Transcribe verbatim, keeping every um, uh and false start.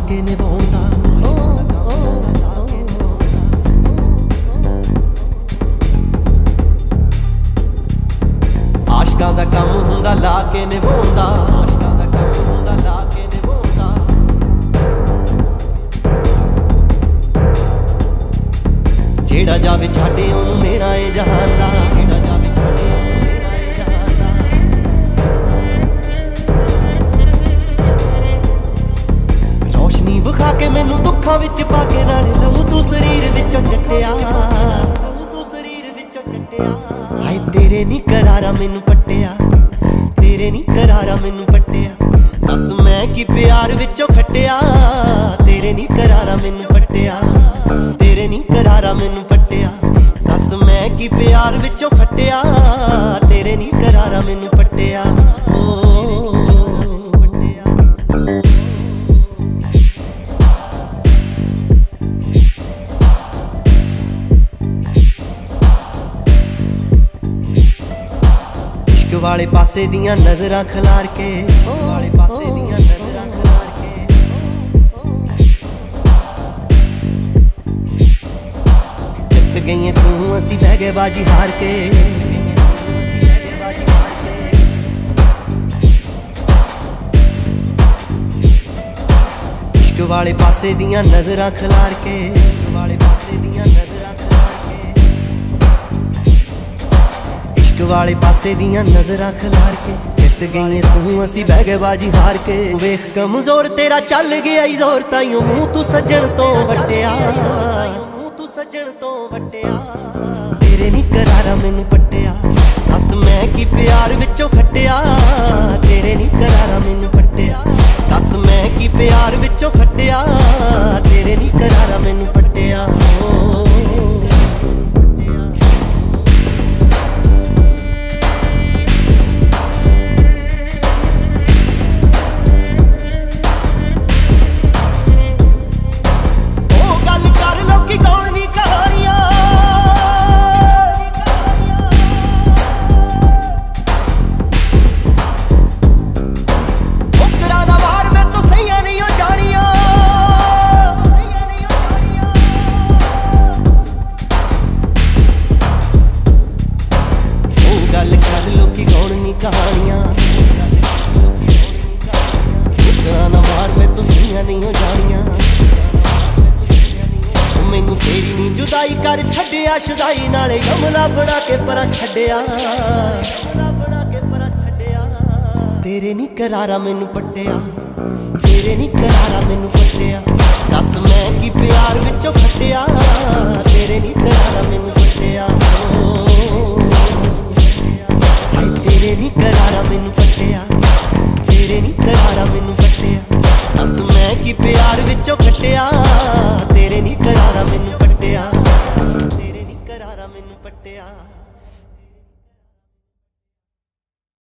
ਕੇ ਨਿਭਾਉਂਦਾ। ਆਸ਼ਕਾਂ ਦਾ ਕੰਮ ਹੁੰਦਾ ਲਾ ਕੇ ਨਿਭਾਉਂਦਾ, ਆਸ਼ਕਾਂ ਦਾ ਕੰਮ ਹੁੰਦਾ ਲਾ ਕੇ ਨਿਭਾਉਂਦਾ। ਜਿਹੜਾ ਜਾਵੇ ਛੱਡੇ ਉਹਨੂੰ ਮੇਰਾ ਏ ਜਹਾਨ ਦਾ, ਜਿਹੜਾ ਜਾਵੇ ਛੱਡੇ ਉਹਨੂੰ ਮੇਰਾ ਏ ਜਹਾਨ ਦਾ। ਰੋਸ਼ਨੀ ਵਿਖਾ ਕੇ ਮੈਨੂੰ ਦੁੱਖਾਂ ਵਿੱਚ ਪਾ ਕੇ ਨਾਲੇ ਲਹੂ ਤੂੰ ਸਰੀਰ ਵਿੱਚੋਂ ਚੱਟਿਆ, ਲਹੂ ਤੂੰ ਸਰੀਰ ਵਿੱਚੋਂ ਚੱਟਿਆ। ਹਾਏ ਤੇਰੇ ਨੀ ਕਰਾਰਾ ਮੈਨੂੰ ਪੱਟਿਆ, ਤੇਰੇ ਨੀ ਕਰਾਰਾ ਮੈਨੂੰ ਪੱਟਿਆ। ਦੱਸ ਮੈਂ ਕੀ ਪਿਆਰ ਵਿੱਚੋਂ ਖੱਟਿਆ, ਤੇਰੇ ਨੀ ਕਰਾਰਾ ਮੈਨੂੰ ਪੱਟਿਆ, ਤੇਰੇ ਨੀ ਕਰਾਰਾ ਮੈਨੂੰ ਪੱਟਿਆ। ਦੱਸ ਮੈਂ ਕੀ ਪਿਆਰ ਵਿੱਚੋਂ ਖੱਟਿਆ, ਤੇਰੇ ਨੀ ਕਰਾਰਾ ਮੈਨੂੰ ਪੱਟਿਆ। ਇਸ਼ਕ ਵਾਲੇ ਪਾਸੇ ਦੀਆਂ ਨਜ਼ਰਾਂ ਖਿਲਾਰ ਕੇ, ਇਸ਼ਕ ਵਾਲੇ ਪਾਸੇ ਦੀਆਂ ਨਜ਼ਰਾਂ ਖਿਲਾਰ ਕੇ। ਜਿੱਤ ਗਈਆਂ ਤੂੰ ਅਸੀਂ ਬਹਿ ਗਏ ਬਾਜੀ ਹਾਰ ਕੇ। ਇਸ਼ਕ ਵਾਲੇ ਪਾਸੇ ਦੀਆਂ ਨਜ਼ਰਾਂ ਖਿਲਾਰ ਕੇ, ਇਸ਼ਕ ਵਾਲੇ ਪਾਸੇ ਦੀਆਂ ਨਜ਼ਰਾਂ ਖਿਲਾਰ ਕੇ। ਇਸ਼ਕ ਵਾਲੇ ਪਾਸੇ ਦੀਆਂ ਨਜ਼ਰਾਂ ਖਿਲਾਰ ਕੇ। ਜਿੱਤ ਗਈਆਂ ਤੂੰ ਅਸੀਂ ਬਹਿ ਗਏ ਬਾਜੀ ਹਾਰ ਕੇ। ਵੇਖ ਕਮਜ਼ੋਰ ਤੇਰਾ ਚੱਲ ਗਿਆ ਈ ਜ਼ੋਰ, ਤਾਈਓ ਮੂੰਹ ਤੂੰ ਸੱਜਣ ਤੋਂ ਵੱਟਿਆ, ਮੂੰਹ ਤੂੰ ਸੱਜਣ ਤੋਂ ਵੱਟਿਆ। ਤੇਰੇ ਨੀ ਕਰਾਰਾ ਮੈਨੂੰ ਪੱਟਿਆ, ਦੱਸ ਮੈਂ ਕੀ ਪਿਆਰ ਵਿੱਚੋਂ ਖੱਟਿਆ। ਤੇਰੇ ਨੀ ਕਰਾਰਾ ਮੈਨੂੰ ਪੱਟਿਆ, ਦੱਸ ਮੈਂ ਕੀ ਪਿਆਰ ਵਿੱਚੋਂ ਖੱਟਿਆ। ਤੇਰੇ ਨੀ ਕਰਾਰਾ ਮੈਨੂੰ ਪੱਟਿਆ। ਕਹਾਣੀਆਂ ਟੁਕਰਾਂ ਨਾ ਮਾਰ ਮੈਂ ਤੂੰ ਸੀਆਂ ਨਹੀਂ ਹੋ ਜਾਣੀਆਂ। ਮੈਨੂੰ ਤੇਰੀ ਨੀ ਜੁਦਾਈ ਕਰ ਛੱਡਿਆ ਸ਼ੁਦਾਈ, ਨਾਲੇ ਗਮਲਾ ਬਣਾ ਕੇ ਪਰਾਂ ਛੱਡਿਆ, ਗਮਲਾ ਬਣਾ ਕੇ ਪਰਾਂ ਛੱਡਿਆ। ਤੇਰੇ ਨੀ ਕਰਾਰਾ ਮੈਨੂੰ ਪੱਟਿਆ, ਤੇਰੇ ਨੀ ਕਰਾਰਾ ਮੈਨੂੰ ਪੱਟਿਆ। ਦੱਸ ਮੈਂ ਕੀ ਪਿਆਰ ਵਿੱਚੋਂ ਖੱਟਿਆ। ਤੇਰੇ ਨੀ ਕਰਾਰਾ ਮੈਨੂੰ ਪੱਟਿਆ। ਤੇਰੇ ਨੀ ਕਰਾਰਾ ਮੈਨੂੰ ਪੱਟਿਆ, ਤੇਰੇ ਨੀ ਕਰਾਰਾ ਮੈਨੂੰ ਪੱਟਿਆ। ਦੱਸ ਮੈਂ ਕੀ ਪਿਆਰ ਵਿੱਚੋਂ ਖੱਟਿਆ। ਤੇਰੇ ਨੀ ਕਰਾਰਾ ਮੈਨੂੰ ਪੱਟਿਆ, ਤੇਰੇ ਨੀ ਕਰਾਰਾ ਮੈਨੂੰ ਪੱਟਿਆ।